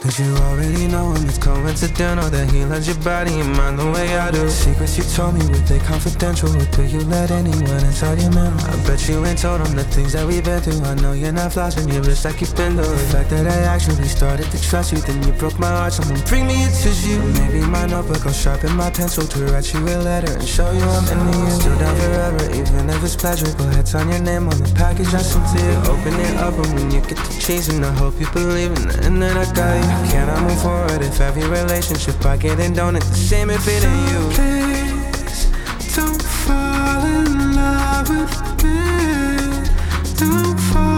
Cause you already know him, it's coincidental that he loves your body and mind the way I do. Secrets you told me, were they confidential? Or do you let anyone inside your mental? I bet you ain't told them the things that we've been through. I know you're not flossing your wrist like you've been through. The fact that I actually started to trust you, then you broke my heart. Someone bring me a tissue. Or maybe my notebook, I'll sharpen my pencil to write you a letter and show you I'm into you. Still down forever, even if it's pleasurable. Heads on your name on the package I sent to you. Open it up and when you get the cheese, and I hope you believe in the end that I got you. Can I move forward if every relationship I get in don't hit the same if it ain't you? Please don't fall in love with me. Don't fall